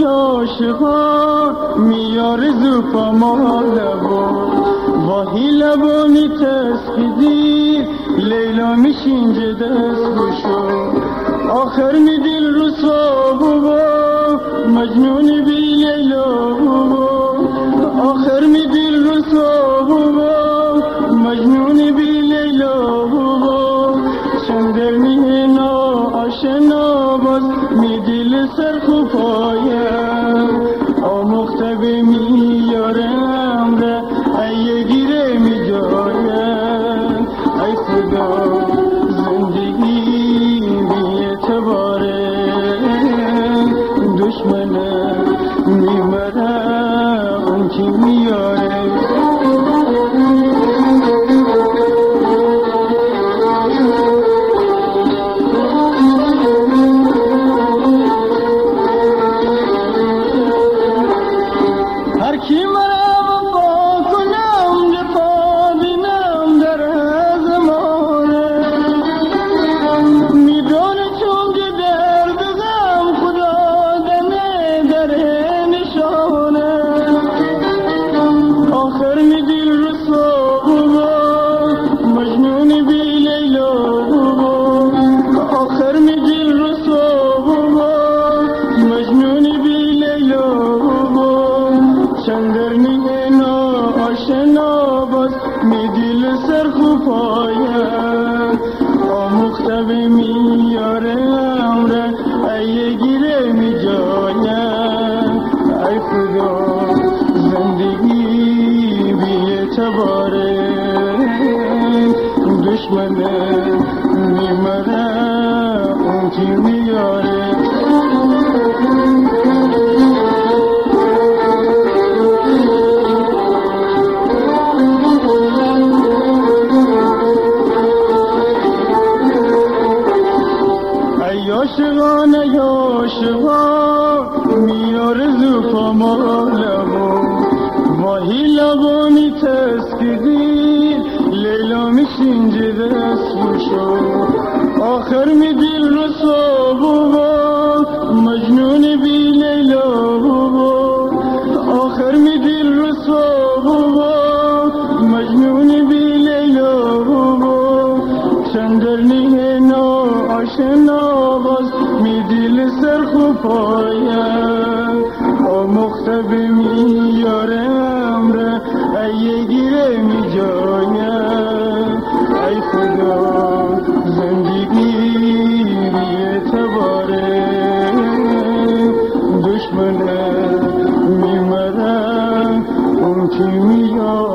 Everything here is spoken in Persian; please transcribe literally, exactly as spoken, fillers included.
عاشقا میارزو پما لبا واهی لبانی تسخیدی لیلا میشین جدست بشو آخر می دل رسوا بابا مجنون بی لیلا بابا آخر می دل رسوا بابا مجنون بی لیلا بابا چندر می نا آشنا باز می دل سرخ و پایم آموخته به میارم ده ای گیره می جایم ای خدا زندگی بی اعتباره دشمنه میمره اون کی میاره هر کی مرا وفا کنم جفا بینم در زمانه میدونه چون که درد غم خدا دمه در نشانه آخر می دل رسوا بابا مجنون بی لیلا بابا آخر می دل رسوا بابا مجنون بی لیلا بابا چندر میگه نا آشنا باز می دل سرخ و پایم آموخته به میاره امره ای گیره می جایم ای خدا زندگی بی اعتباره دشمنه میمره اون کی میاره ای عاشقان ای عاشقا میارزو پما لبا واهی لبانی تسکیدی لیلا میشین جدست بشو آخر می دل رسوا بابا مجنون بی لیلا بابا آخر می دل رسوا بابا مجنون بی لیلا بابا چندر نیه نا آشنا باز می دل سرخ و پایم آموخته به میارم ره ای گیره می جایم ای خدا زندگی بی اعتباره دشمنه میمره اون کی میاره